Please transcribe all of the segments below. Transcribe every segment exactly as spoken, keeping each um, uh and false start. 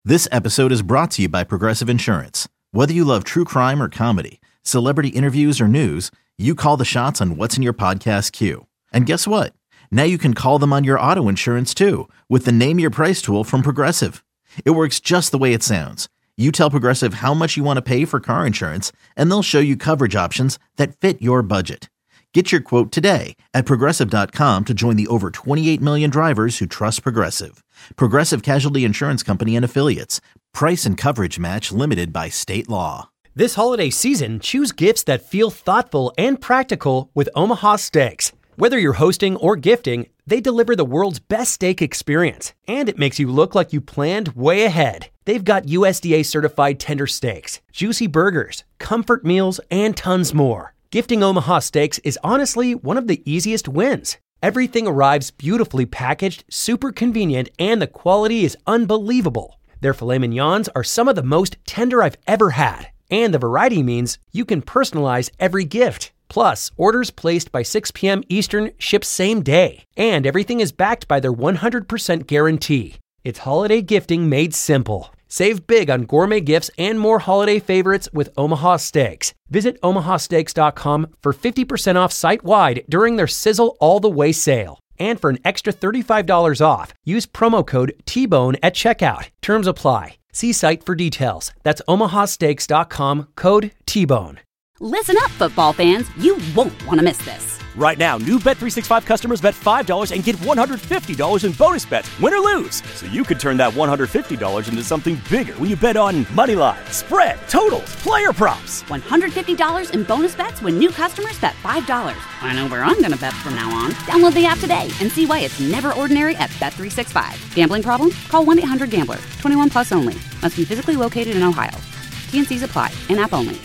This episode is brought to you by Progressive Insurance. Whether you love true crime or comedy, celebrity interviews or news, you call the shots on what's in your podcast queue. And guess what? Now you can call them on your auto insurance too with the Name Your Price tool from Progressive. It works just the way it sounds. You tell Progressive how much you want to pay for car insurance, and they'll show you coverage options that fit your budget. Get your quote today at progressive dot com to join the over twenty-eight million drivers who trust Progressive. Progressive Casualty Insurance Company and Affiliates. Price and coverage match limited by state law. This holiday season, choose gifts that feel thoughtful and practical with Omaha Steaks. Whether you're hosting or gifting, they deliver the world's best steak experience, and it makes you look like you planned way ahead. They've got U S D A certified tender steaks, juicy burgers, comfort meals, and tons more. Gifting Omaha Steaks is honestly one of the easiest wins. Everything arrives beautifully packaged, super convenient, and the quality is unbelievable. Their filet mignons are some of the most tender I've ever had, and the variety means you can personalize every gift. Plus, orders placed by six p.m. Eastern ship same day, and everything is backed by their one hundred percent guarantee. It's holiday gifting made simple. Save big on gourmet gifts and more holiday favorites with Omaha Steaks. Visit omaha steaks dot com for fifty percent off site-wide during their Sizzle All the Way sale. And for an extra thirty-five dollars off, use promo code T Bone at checkout. Terms apply. See site for details. That's omaha steaks dot com, code T Bone. Listen up, football fans. You won't want to miss this. Right now, new Bet three sixty-five customers bet five dollars and get one hundred fifty dollars in bonus bets, win or lose. So you could turn that one hundred fifty dollars into something bigger when you bet on money line, spread, totals, player props. one hundred fifty dollars in bonus bets when new customers bet five dollars. I know where I'm going to bet from now on. Download the app today and see why it's never ordinary at Bet three sixty-five. Gambling problem? Call one eight hundred gambler. twenty-one plus only. Must be physically located in Ohio. T and C's apply. In-app only.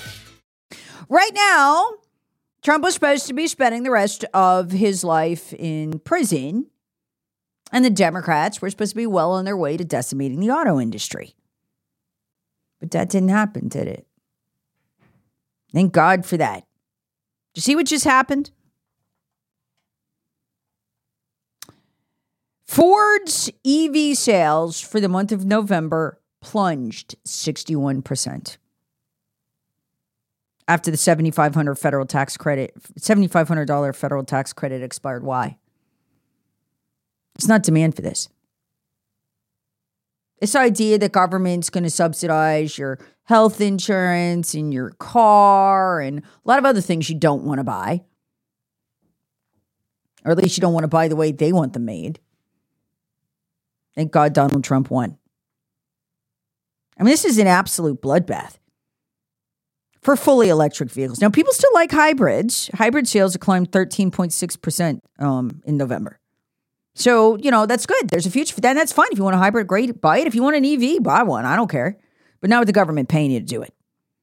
Right now, Trump was supposed to be spending the rest of his life in prison, and the Democrats were supposed to be well on their way to decimating the auto industry. But that didn't happen, did it? Thank God for that. Did you see what just happened? Ford's E V sales for the month of November plunged sixty-one percent. After the seventy-five hundred dollars federal tax credit, seventy-five hundred dollars federal tax credit expired. Why? It's not demand for this. This idea that government's going to subsidize your health insurance and your car and a lot of other things you don't want to buy. Or at least you don't want to buy the way they want them made. Thank God Donald Trump won. I mean, this is an absolute bloodbath for fully electric vehicles. Now, people still like hybrids. Hybrid sales have climbed thirteen point six percent um, in November. So, you know, that's good. There's a future for that. And that's fine. If you want a hybrid, great, buy it. If you want an E V, buy one. I don't care. But not with the government paying you to do it.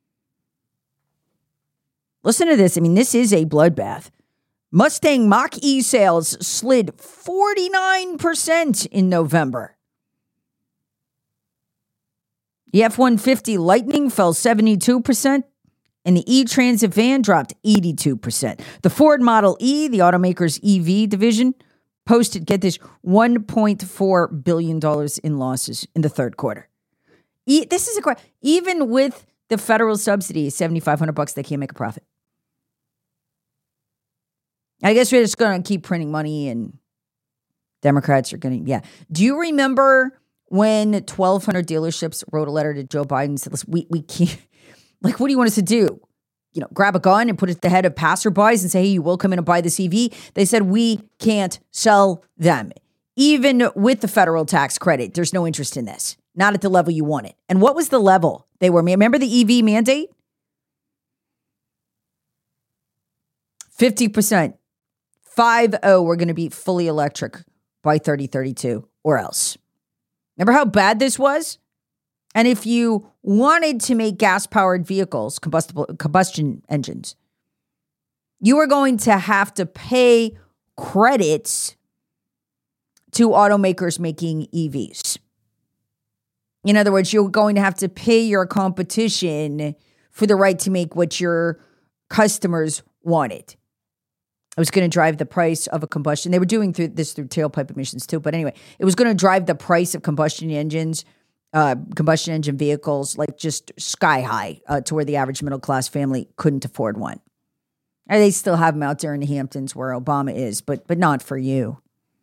Listen to this. I mean, this is a bloodbath. Mustang Mach-E sales slid forty-nine percent in November. The F one fifty Lightning fell seventy-two percent. And the E-Transit van dropped eighty-two percent. The Ford Model E, the automaker's E V division, posted, get this, one point four billion dollars in losses in the third quarter. E- this is a even with the federal subsidy, seventy-five hundred bucks, they can't make a profit. I guess we're just going to keep printing money and Democrats are going to, yeah. Do you remember when twelve hundred dealerships wrote a letter to Joe Biden and said, listen, we, we can't, like, what do you want us to do? You know, grab a gun and put it at the head of passerbys and say, hey, you will come in and buy this E V. They said, we can't sell them. Even with the federal tax credit, there's no interest in this. Not at the level you want it. And what was the level they were? Remember the E V mandate? fifty percent. five oh, we're going to be fully electric by thirty thirty-two or else. Remember how bad this was? And if you wanted to make gas-powered vehicles, combustible combustion engines, you were going to have to pay credits to automakers making E Vs. In other words, you're going to have to pay your competition for the right to make what your customers wanted. It was going to drive the price of a combustion. They were doing through this through tailpipe emissions too. But anyway, it was going to drive the price of combustion engines uh, combustion engine vehicles, like just sky high uh, to where the average middle class family couldn't afford one. And they still have them out there in the Hamptons where Obama is, but but not for you.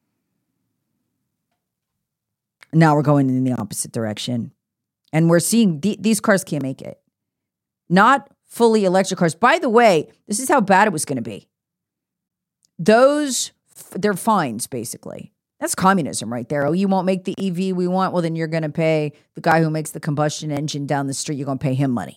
Now we're going in the opposite direction. And we're seeing th- these cars can't make it. Not fully electric cars. By the way, this is how bad it was going to be. Those, they're fines, basically. That's communism right there. Oh, you won't make the E V we want? Well, then you're going to pay the guy who makes the combustion engine down the street, you're going to pay him money.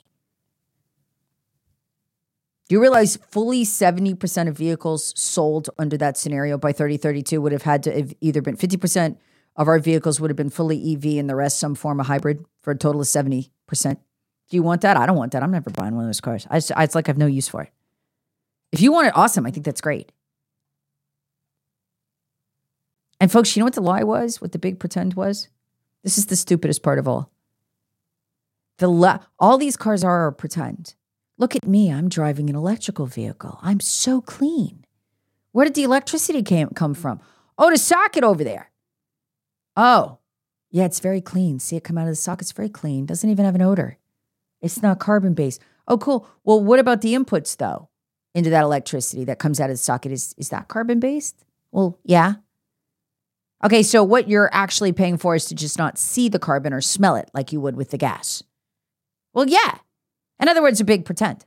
Do you realize fully seventy percent of vehicles sold under that scenario by thirty thirty-two would have had to have either been fifty percent of our vehicles would have been fully E V and the rest some form of hybrid for a total of seventy percent. Do you want that? I don't want that. I'm never buying one of those cars. I just, it's like I have no use for it. If you want it, awesome. I think that's great. And folks, you know what the lie was? What the big pretend was? This is the stupidest part of all. The la- all these cars are, are pretend. Look at me. I'm driving an electrical vehicle. I'm so clean. Where did the electricity came, come from? Oh, the socket over there. Oh, yeah, it's very clean. See it come out of the socket. It's very clean. Doesn't even have an odor. It's not carbon-based. Oh, cool. Well, what about the inputs, though, into that electricity that comes out of the socket? Is, is that carbon-based? Well, yeah. Okay, so what you're actually paying for is to just not see the carbon or smell it like you would with the gas. Well, yeah. In other words, a big pretend.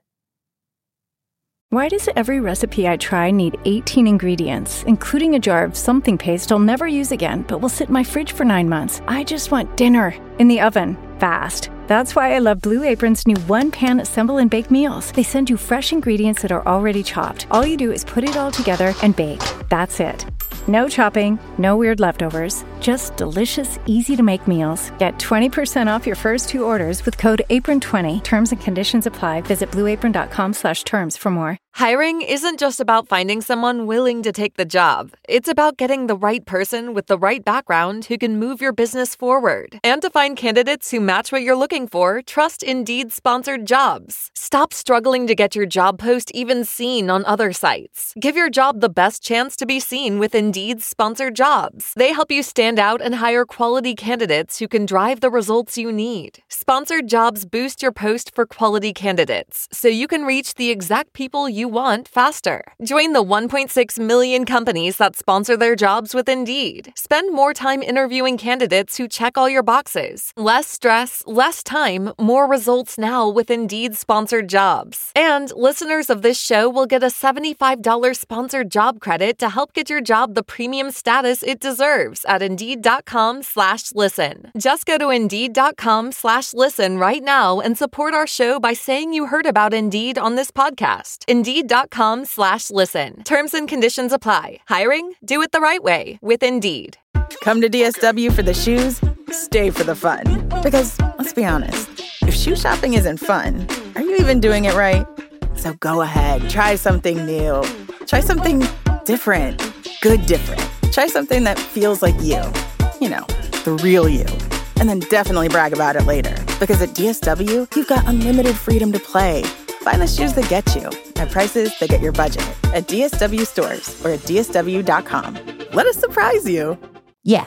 Why does every recipe I try need eighteen ingredients, including a jar of something paste I'll never use again, but will sit in my fridge for nine months? I just want dinner in the oven, fast. That's why I love Blue Apron's new one-pan assemble and bake meals. They send you fresh ingredients that are already chopped. All you do is put it all together and bake. That's it. No chopping, no weird leftovers, just delicious, easy-to-make meals. Get twenty percent off your first two orders with code apron twenty. Terms and conditions apply. Visit blueapron.com slash terms for more. Hiring isn't just about finding someone willing to take the job. It's about getting the right person with the right background who can move your business forward. And to find candidates who match what you're looking for, trust Indeed-sponsored jobs. Stop struggling to get your job post even seen on other sites. Give your job the best chance to be seen with Indeed-sponsored jobs. They help you stand out and hire quality candidates who can drive the results you need. Sponsored jobs boost your post for quality candidates, so you can reach the exact people you want faster. Join the one point six million companies that sponsor their jobs with Indeed. Spend more time interviewing candidates who check all your boxes. Less stress, less time, more results now with Indeed-sponsored jobs. And listeners of this show will get a seventy-five dollars sponsored job credit to help get your job the premium status it deserves at Indeed.com slash listen. Just go to Indeed.com slash listen right now and support our show by saying you heard about Indeed on this podcast. Indeed.com slash listen. Terms and conditions apply. Hiring? Do it the right way with Indeed. Come to D S W for the shoes, stay for the fun. Because, let's be honest, if shoe shopping isn't fun, are you even doing it right? So go ahead, try something new. Try something different. Good different. Try something that feels like you. You know, the real you. And then definitely brag about it later. Because at D S W, you've got unlimited freedom to play. Find the shoes that get you at prices that get your budget at D S W stores or at D S W dot com. Let us surprise you. Yeah.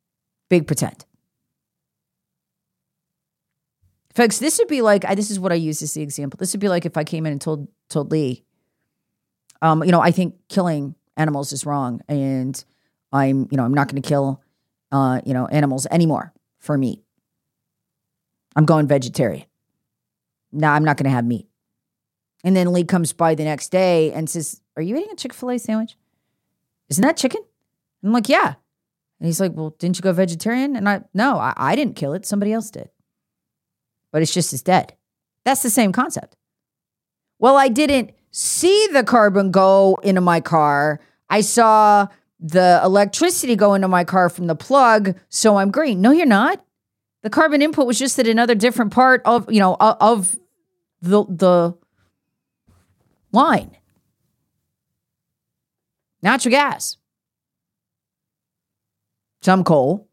Big pretend. Folks, this would be like, I, this is what I use as the example. This would be like if I came in and told told Lee, um, you know, I think killing animals is wrong. And I'm, you know, I'm not going to kill, uh, you know, animals anymore for meat. I'm going vegetarian. No, I'm not going to have meat. And then Lee comes by the next day and says, are you eating a Chick-fil-A sandwich? Isn't that chicken? And I'm like, yeah. And he's like, well, didn't you go vegetarian? And I, no, I, I didn't kill it. Somebody else did. But it's just as dead. That's the same concept. Well, I didn't see the carbon go into my car. I saw the electricity go into my car from the plug, so I'm green. No, you're not. The carbon input was just at another different part of, you know, of the the line. Natural gas. Some coal.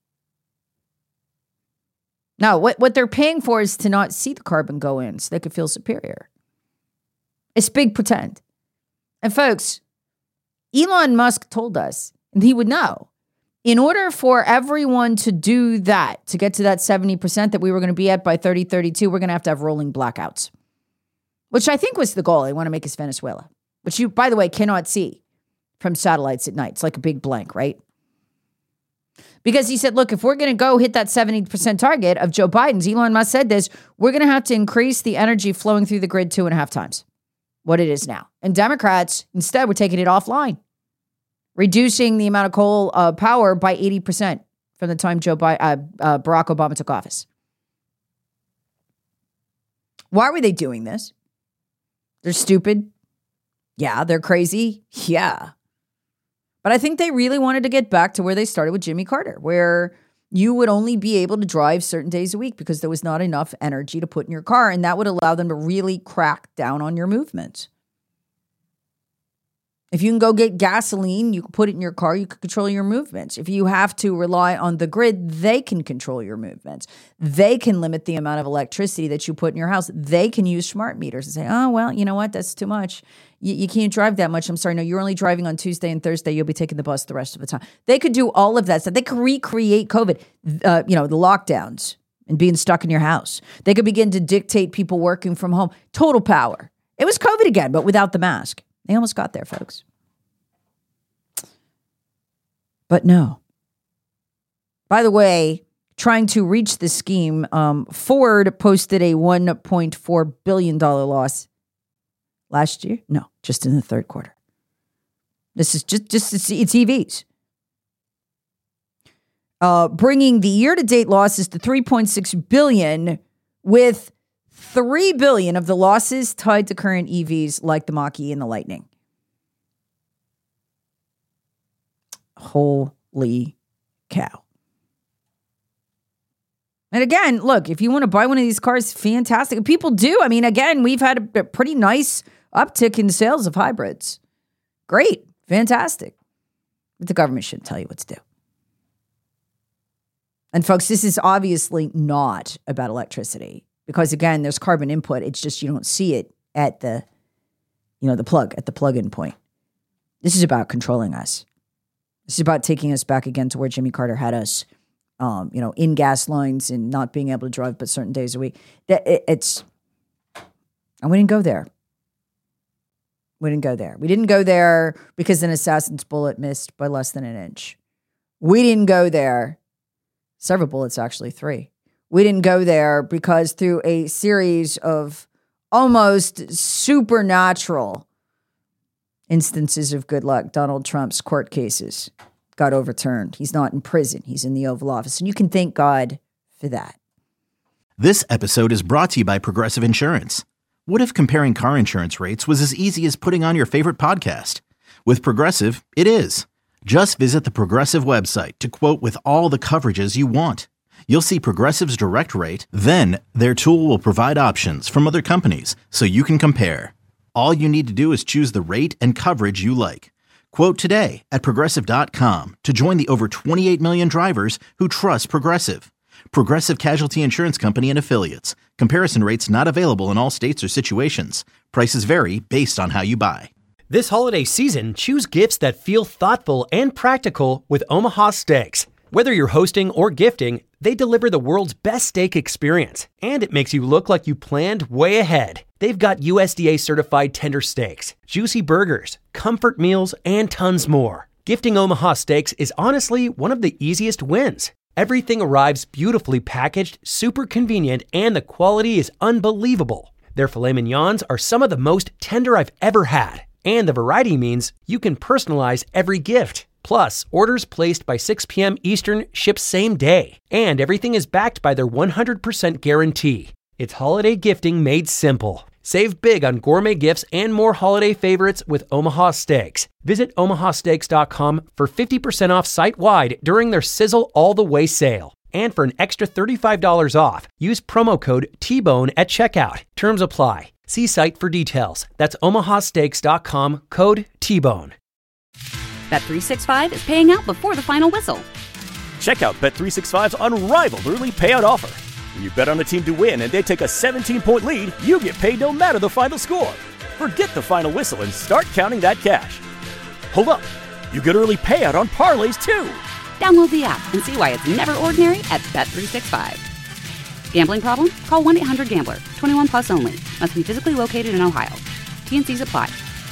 Now, what, what they're paying for is to not see the carbon go in so they could feel superior. It's big pretend. And folks, Elon Musk told us, and he would know, In order for everyone to do that, to get to that seventy percent that we were going to be at by thirty thirty-two, we're going to have to have rolling blackouts, which I think was the goal. They want to make us Venezuela, which you, by the way, cannot see from satellites at night. It's like a big blank, right? Because he said, look, if we're going to go hit that seventy percent target of Joe Biden's, Elon Musk said this, we're going to have to increase the energy flowing through the grid two and a half times what it is now. And Democrats, instead, were taking it offline, reducing the amount of coal uh, power by eighty percent from the time Joe Biden, uh, uh, Barack Obama took office. Why were they doing this? They're stupid. Yeah. They're crazy. Yeah. But I think they really wanted to get back to where they started with Jimmy Carter, where you would only be able to drive certain days a week because there was not enough energy to put in your car. And that would allow them to really crack down on your movements. If you can go get gasoline, you can put it in your car, you can control your movements. If you have to rely on the grid, they can control your movements. They can limit the amount of electricity that you put in your house. They can use smart meters and say, oh, well, you know what? That's too much. You, you can't drive that much. I'm sorry. No, you're only driving on Tuesday and Thursday. You'll be taking the bus the rest of the time. They could do all of that stuff. They could recreate COVID, uh, you know, the lockdowns and being stuck in your house. They could begin to dictate people working from home. Total power. It was COVID again, but without the mask. They almost got there, folks. But no. By the way, trying to reach the scheme, um, Ford posted a one point four billion dollars loss last year. No, just in the third quarter. This is just, just it's, it's E Vs. Uh, bringing the year-to-date losses to three point six billion dollars, with three billion dollars of the losses tied to current E Vs like the Mach-E and the Lightning. Holy cow. And again, look, if you want to buy one of these cars, fantastic. People do. I mean, again, we've had a, a pretty nice uptick in sales of hybrids. Great. Fantastic. But the government shouldn't tell you what to do. And folks, this is obviously not about electricity because, again, there's carbon input. It's just you don't see it at the, you know, the plug, at the plug-in point. This is about controlling us. This is about taking us back again to where Jimmy Carter had us, um, you know, in gas lines and not being able to drive but certain days a week. That it, it's, and we didn't go there. We didn't go there. We didn't go there because an assassin's bullet missed by less than an inch. We didn't go there. Several bullets, actually, three. We didn't go there because through a series of almost supernatural instances of good luck, Donald Trump's court cases got overturned. He's not in prison. He's in the Oval Office. And you can thank God for that. This episode is brought to you by Progressive Insurance. What if comparing car insurance rates was as easy as putting on your favorite podcast? With Progressive, it is. Just visit the Progressive website to quote with all the coverages you want. You'll see Progressive's direct rate, then their tool will provide options from other companies so you can compare. All you need to do is choose the rate and coverage you like. Quote today at Progressive dot com to join the over twenty-eight million drivers who trust Progressive. Progressive Casualty Insurance Company and Affiliates. Comparison rates not available in all states or situations. Prices vary based on how you buy. This holiday season, choose gifts that feel thoughtful and practical with Omaha Steaks. Whether you're hosting or gifting, they deliver the world's best steak experience, and it makes you look like you planned way ahead. They've got U S D A-certified tender steaks, juicy burgers, comfort meals, and tons more. Gifting Omaha Steaks is honestly one of the easiest wins. Everything arrives beautifully packaged, super convenient, and the quality is unbelievable. Their filet mignons are some of the most tender I've ever had, and the variety means you can personalize every gift. Plus, orders placed by six p.m. Eastern ship same day, and everything is backed by their one hundred percent guarantee. It's holiday gifting made simple. Save big on gourmet gifts and more holiday favorites with Omaha Steaks. Visit omaha steaks dot com for fifty percent off site-wide during their Sizzle All the Way sale. And for an extra thirty-five dollars off, use promo code T Bone at checkout. Terms apply. See site for details. That's omaha steaks dot com, code T Bone. Bet three sixty-five is paying out before the final whistle. Check out Bet three sixty-five's unrivaled early payout offer. When you bet on a team to win and they take a seventeen-point lead, you get paid no matter the final score. Forget the final whistle and start counting that cash. Hold up. You get early payout on parlays, too. Download the app and see why it's never ordinary at Bet three sixty-five. Gambling problem? Call one eight hundred gambler. twenty-one plus only. Must be physically located in Ohio. T N Cs apply.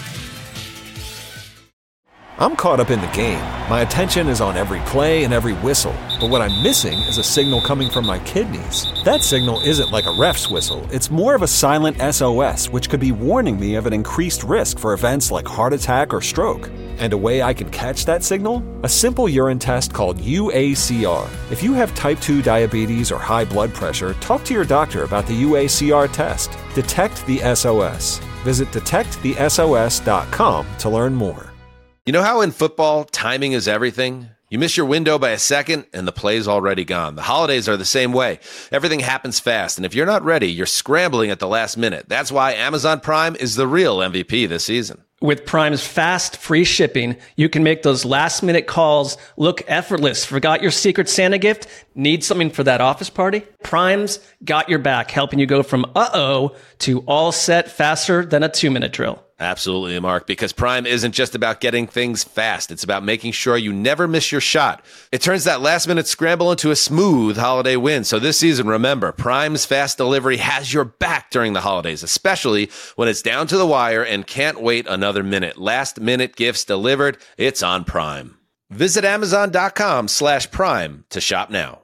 I'm caught up in the game. My attention is on every play and every whistle. But what I'm missing is a signal coming from my kidneys. That signal isn't like a ref's whistle. It's more of a silent S O S, which could be warning me of an increased risk for events like heart attack or stroke. And a way I can catch that signal? A simple urine test called U A C R. If you have type two diabetes or high blood pressure, talk to your doctor about the U A C R test. Detect the S O S. Visit detect the S O S dot com to learn more. You know how in football, timing is everything? You miss your window by a second, and the play's already gone. The holidays are the same way. Everything happens fast, and if you're not ready, you're scrambling at the last minute. That's why Amazon Prime is the real M V P this season. With Prime's fast, free shipping, you can make those last-minute calls look effortless. Forgot your Secret Santa gift? Need something for that office party? Prime's got your back, helping you go from uh-oh to all set faster than a two-minute drill. Absolutely, Mark, because Prime isn't just about getting things fast. It's about making sure you never miss your shot. It turns that last-minute scramble into a smooth holiday win. So this season, remember, Prime's fast delivery has your back during the holidays, especially when it's down to the wire and can't wait another minute. Last-minute gifts delivered. It's on Prime. Visit Amazon.com slash Prime to shop now.